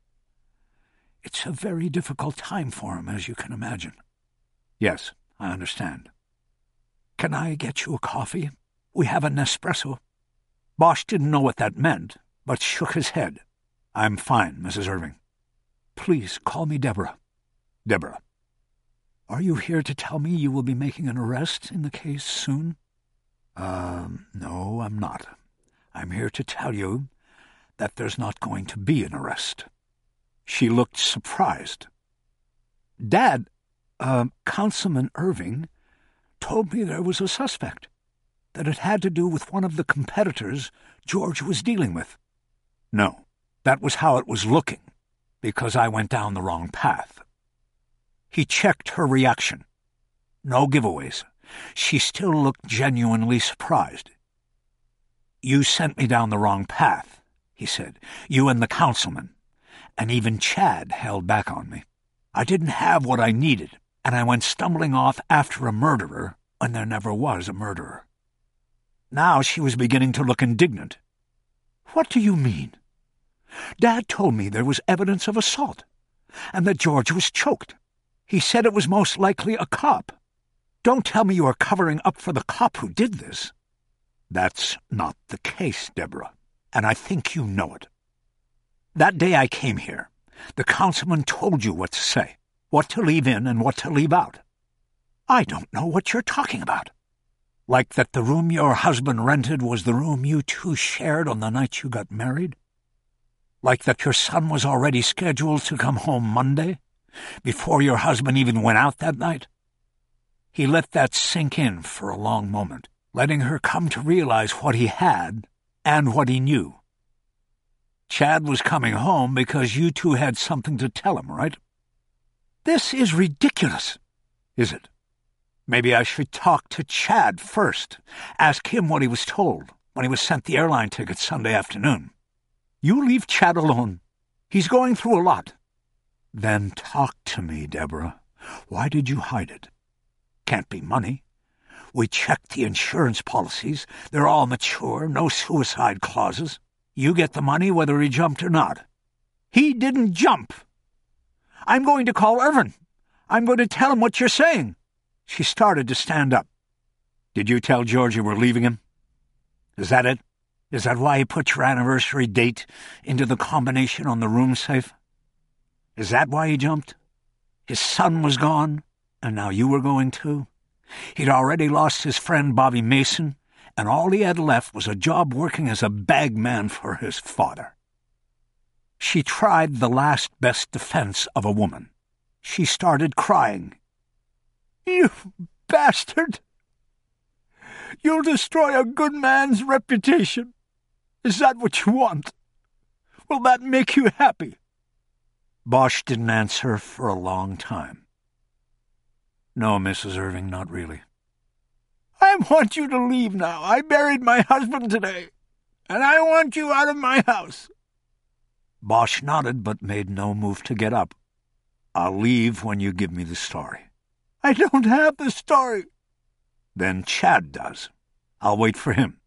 It's a very difficult time for him, as you can imagine. Yes, I understand. Can I get you a coffee? We have a Nespresso. Bosch didn't know what that meant, but shook his head. I'm fine, Missus Irving. Please call me Deborah. Deborah. Are you here to tell me you will be making an arrest in the case soon? Um, no, I'm not. I'm here to tell you that there's not going to be an arrest. She looked surprised. Dad, uh, Councilman Irving told me there was a suspect, that it had to do with one of the competitors George was dealing with. No, that was how it was looking, because I went down the wrong path. He checked her reaction. No giveaways. She still looked genuinely surprised. You sent me down the wrong path, he said. You and the councilman. And even Chad held back on me. I didn't have what I needed, and I went stumbling off after a murderer when there never was a murderer. Now she was beginning to look indignant. What do you mean? Dad told me there was evidence of assault, and that George was choked. He said it was most likely a cop. Don't tell me you are covering up for the cop who did this. That's not the case, Deborah, and I think you know it. That day I came here, the councilman told you what to say, what to leave in and what to leave out. I don't know what you're talking about. Like that the room your husband rented was the room you two shared on the night you got married? Like that your son was already scheduled to come home Monday, before your husband even went out that night? He let that sink in for a long moment, letting her come to realize what he had and what he knew. Chad was coming home because you two had something to tell him, right? This is ridiculous. Is it? Maybe I should talk to Chad first, ask him what he was told when he was sent the airline ticket Sunday afternoon. You leave Chad alone. He's going through a lot. Then talk to me, Deborah. Why did you hide it? Can't be money. We checked the insurance policies. They're all mature, no suicide clauses. You get the money whether he jumped or not. He didn't jump. I'm going to call Irvin. I'm going to tell him what you're saying. She started to stand up. Did you tell George you were leaving him? Is that it? Is that why he put your anniversary date into the combination on the room safe? Is that why he jumped? His son was gone, and now you were going too? He'd already lost his friend Bobby Mason, and all he had left was a job working as a bagman for his father. She tried the last best defense of a woman. She started crying. You bastard! You'll destroy a good man's reputation. Is that what you want? Will that make you happy? Bosch didn't answer for a long time. No, Missus Irving, not really. I want you to leave now. I buried my husband today, and I want you out of my house. Bosch nodded but made no move to get up. I'll leave when you give me the story. I don't have the story. Then Chad does. I'll wait for him.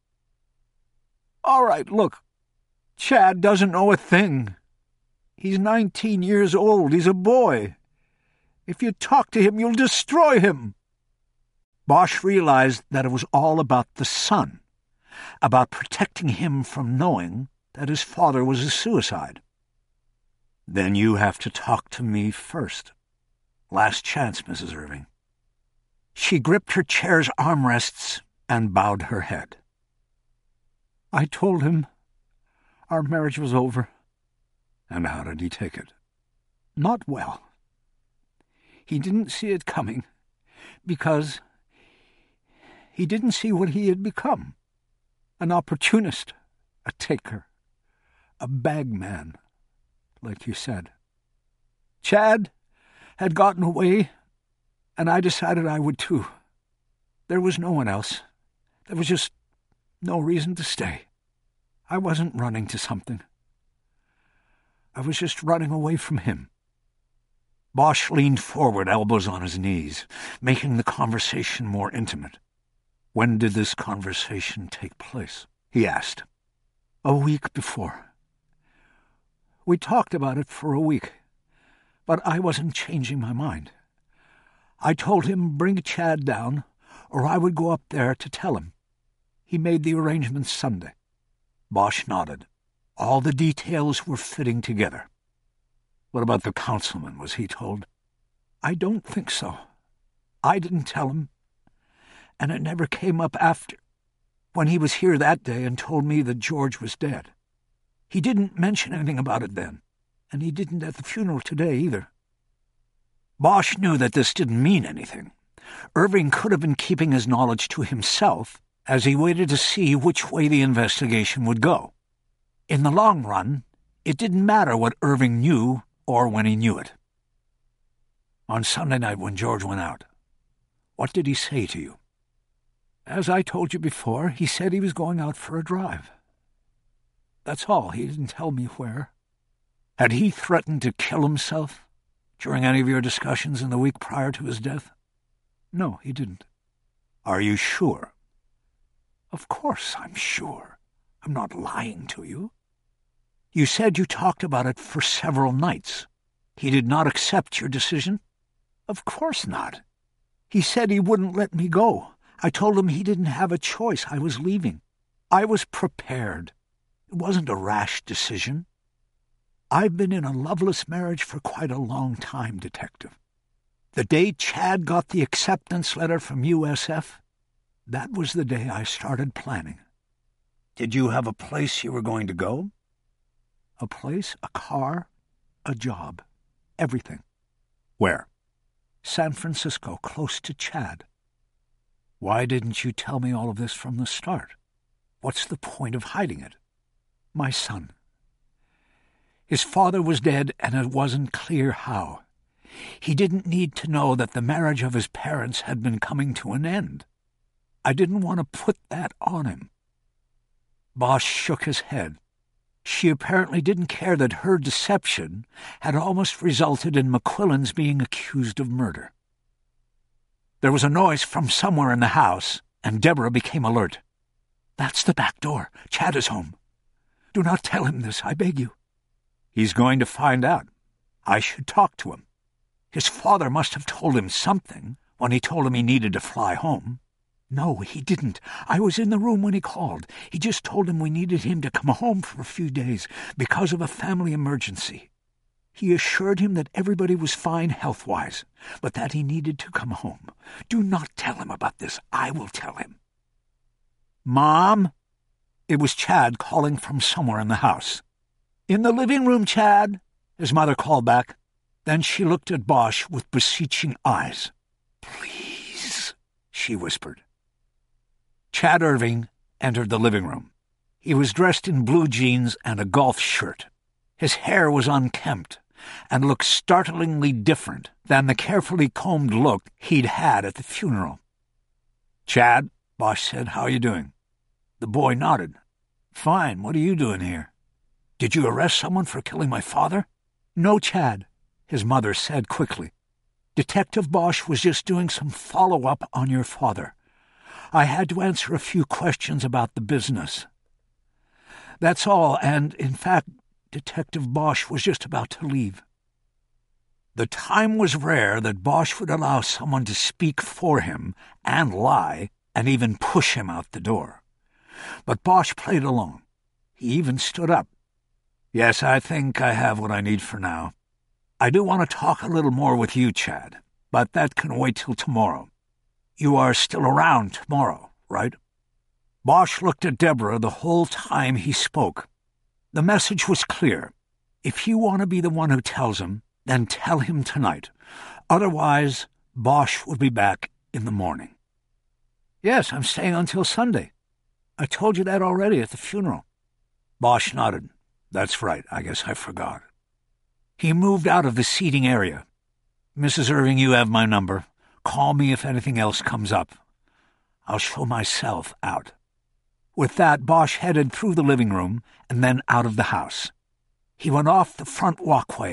All right, look. Chad doesn't know a thing. He's nineteen years old. He's a boy. If you talk to him, you'll destroy him. Bosch realized that it was all about the son, about protecting him from knowing that his father was a suicide. Then you have to talk to me first. Last chance, Missus Irving. She gripped her chair's armrests and bowed her head. I told him our marriage was over. And how did he take it? Not well. He didn't see it coming, because he didn't see what he had become. An opportunist, a taker, a bagman, like you said. Chad had gotten away, and I decided I would too. There was no one else. There was just no reason to stay. I wasn't running to something. I was just running away from him. Bosch leaned forward, elbows on his knees, making the conversation more intimate. "When did this conversation take place?" he asked. "A week before. We talked about it for a week, but I wasn't changing my mind. I told him bring Chad down, or I would go up there to tell him. He made the arrangements Sunday." Bosch nodded. All the details were fitting together. "What about the councilman? Was he told?" "I don't think so. I didn't tell him, and it never came up after, when he was here that day and told me that George was dead. He didn't mention anything about it then, and he didn't at the funeral today either." Bosch knew that this didn't mean anything. Irving could have been keeping his knowledge to himself as he waited to see which way the investigation would go. In the long run, it didn't matter what Irving knew or when he knew it. "On Sunday night when George went out, what did he say to you?" "As I told you before, he said he was going out for a drive. That's all. He didn't tell me where." "Had he threatened to kill himself during any of your discussions in the week prior to his death?" "No, he didn't." "Are you sure?" "Of course I'm sure. I'm not lying to you." "You said you talked about it for several nights. He did not accept your decision?" "Of course not. He said he wouldn't let me go. I told him he didn't have a choice. I was leaving. I was prepared. It wasn't a rash decision. I've been in a loveless marriage for quite a long time, Detective. The day Chad got the acceptance letter from U S F, that was the day I started planning." "Did you have a place you were going to go?" "A place, a car, a job, everything." "Where?" "San Francisco, close to Chad." "Why didn't you tell me all of this from the start? What's the point of hiding it?" "My son. His father was dead, and it wasn't clear how. He didn't need to know that the marriage of his parents had been coming to an end. I didn't want to put that on him." Bosch shook his head. She apparently didn't care that her deception had almost resulted in McQuillan's being accused of murder. There was a noise from somewhere in the house, and Deborah became alert. "That's the back door. Chad is home. Do not tell him this, I beg you." "He's going to find out. I should talk to him. His father must have told him something when he told him he needed to fly home." "No, he didn't. I was in the room when he called. He just told him we needed him to come home for a few days because of a family emergency. He assured him that everybody was fine health-wise, but that he needed to come home. Do not tell him about this. I will tell him." "Mom?" It was Chad calling from somewhere in the house. "In the living room, Chad," his mother called back. Then she looked at Bosch with beseeching eyes. "Please," she whispered. Chad Irving entered the living room. He was dressed in blue jeans and a golf shirt. His hair was unkempt and looked startlingly different than the carefully combed look he'd had at the funeral. "Chad," Bosch said, "how are you doing?" The boy nodded. "Fine. What are you doing here? Did you arrest someone for killing my father?" "No, Chad," his mother said quickly. "Detective Bosch was just doing some follow-up on your father. I had to answer a few questions about the business. That's all, and, in fact, Detective Bosch was just about to leave." The time was rare that Bosch would allow someone to speak for him and lie and even push him out the door. But Bosch played along. He even stood up. "Yes, I think I have what I need for now. I do want to talk a little more with you, Chad, but that can wait till tomorrow. You are still around tomorrow, right?" Bosch looked at Deborah the whole time he spoke. The message was clear. If you want to be the one who tells him, then tell him tonight. Otherwise, Bosch will be back in the morning. "Yes, I'm staying until Sunday. I told you that already at the funeral." Bosch nodded. "That's right. I guess I forgot." He moved out of the seating area. "Missus Irving, you have my number. Call me if anything else comes up. I'll show myself out." With that, Bosch headed through the living room and then out of the house. He went off the front walkway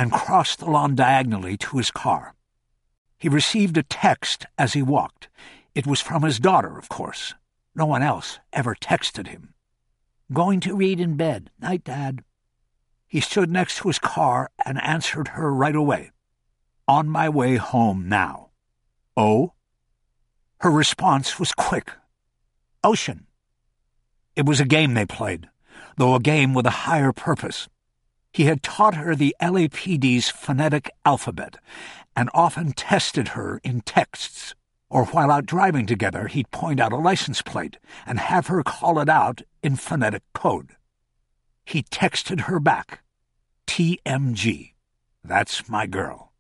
and crossed the lawn diagonally to his car. He received a text as he walked. It was from his daughter, of course. No one else ever texted him. "Going to read in bed. Night, Dad." He stood next to his car and answered her right away. "On my way home now." "Oh?" Her response was quick. "Ocean." It was a game they played, though a game with a higher purpose. He had taught her the L A P D's phonetic alphabet and often tested her in texts, or while out driving together he'd point out a license plate and have her call it out in phonetic code. He texted her back, T M G. That's my girl.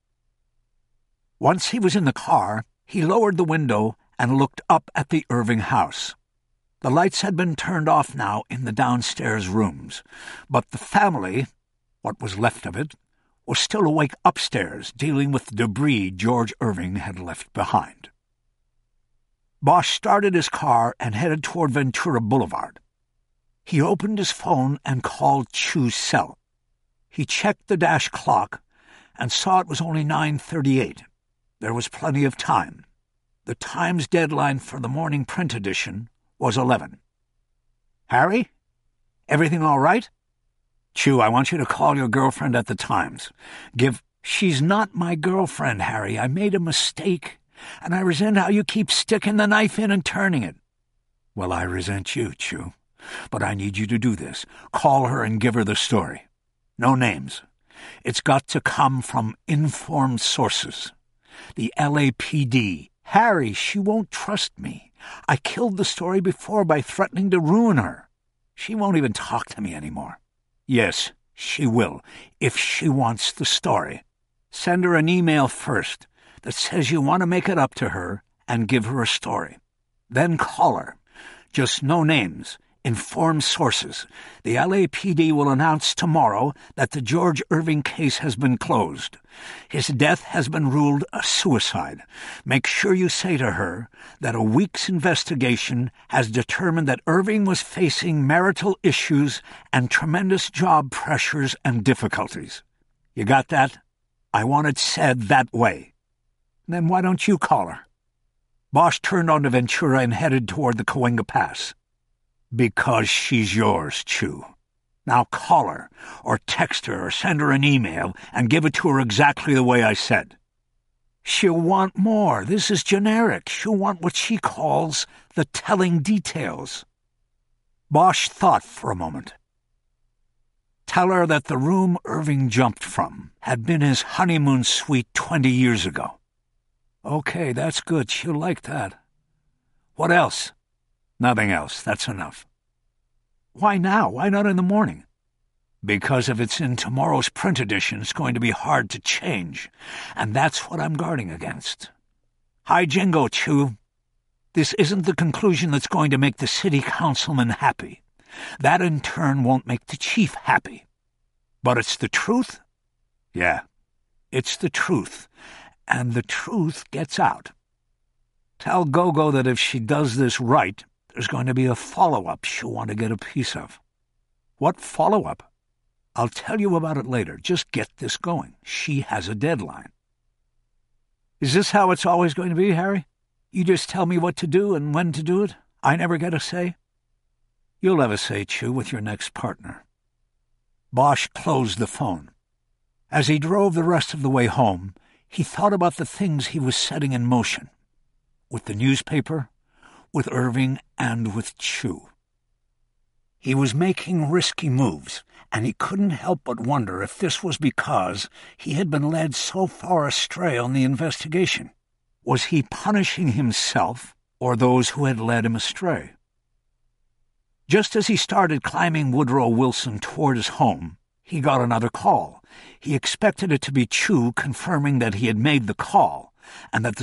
Once he was in the car, he lowered the window and looked up at the Irving house. The lights had been turned off now in the downstairs rooms, but the family, what was left of it, was still awake upstairs dealing with the debris George Irving had left behind. Bosch started his car and headed toward Ventura Boulevard. He opened his phone and called Chu's cell. He checked the dash clock and saw it was only nine thirty-eight. There was plenty of time. The Times deadline for the morning print edition was eleven. "Harry? Everything all right?" "Chu, I want you to call your girlfriend at the Times. Give—" "She's not my girlfriend, Harry. I made a mistake, and I resent how you keep sticking the knife in and turning it." "Well, I resent you, Chu. But I need you to do this. Call her and give her the story. No names. It's got to come from informed sources. The L A P D. Harry, she won't trust me. I killed the story before by threatening to ruin her. She won't even talk to me anymore." "Yes, she will, if she wants the story. Send her an email first that says you want to make it up to her and give her a story. Then call her. Just no names. Informed sources. The L A P D will announce tomorrow that the George Irving case has been closed. His death has been ruled a suicide. Make sure you say to her that a week's investigation has determined that Irving was facing marital issues and tremendous job pressures and difficulties. You got that? I want it said that way." "Then why don't you call her?" Bosch turned onto Ventura and headed toward the Cahuenga Pass. "Because she's yours, Chu. Now call her, or text her, or send her an email, and give it to her exactly the way I said." "She'll want more. This is generic. She'll want what she calls the telling details." Bosch thought for a moment. "Tell her that the room Irving jumped from had been his honeymoon suite twenty years ago." "Okay, that's good. She'll like that." "What else?" "Nothing else. That's enough." "Why now? Why not in the morning?" "Because if it's in tomorrow's print edition, it's going to be hard to change, and that's what I'm guarding against. Hi, Jingo, Chu. This isn't the conclusion that's going to make the city councilman happy. That, in turn, won't make the chief happy. But it's the truth? Yeah, it's the truth, and the truth gets out. Tell Gogo that if she does this right, there's going to be a follow-up she'll want to get a piece of." "What follow-up?" "I'll tell you about it later. Just get this going. She has a deadline." "Is this how it's always going to be, Harry? You just tell me what to do and when to do it? I never get a say?" "You'll have a say, Chu, with your next partner." Bosch closed the phone. As he drove the rest of the way home, he thought about the things he was setting in motion. With the newspaper, with Irving, and with Chu. He was making risky moves, and he couldn't help but wonder if this was because he had been led so far astray on the investigation. Was he punishing himself or those who had led him astray? Just as he started climbing Woodrow Wilson toward his home, he got another call. He expected it to be Chu confirming that he had made the call, and that the